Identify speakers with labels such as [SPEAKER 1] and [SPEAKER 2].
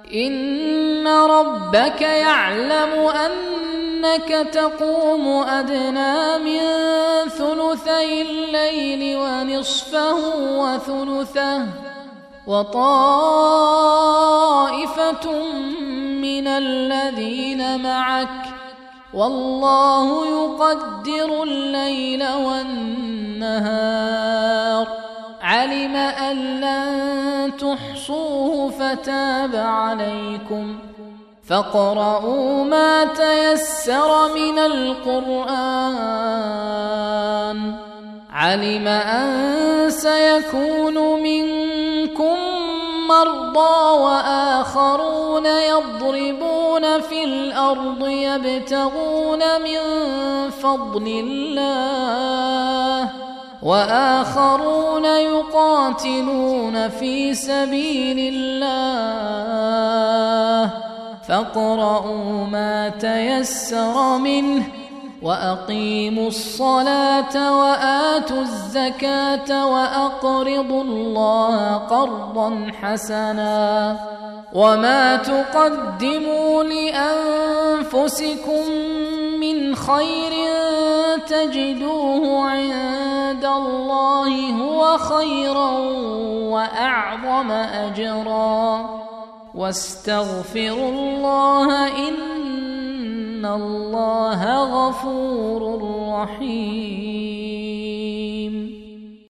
[SPEAKER 1] إن ربك يعلم أنك تقوم أدنى من ثلثي الليل ونصفه وثلثه وطائفة من الذين معك والله يقدر الليل والنهار علم أن لن تحصوه فتاب عليكم فاقرؤوا ما تيسر من القرآن علم أن سيكون منكم مرضى وآخرون يضربون في الأرض يبتغون من فضل الله وآخرون يقاتلون في سبيل الله فاقرؤوا ما تيسر منه وأقيموا الصلاة وآتوا الزكاة وأقرضوا الله قرضا حسنا وما تقدموا لأنفسكم من خير تجدوه عند الله هو خيرا وأعظم أجرا واستغفروا الله إن الله غفور رحيم.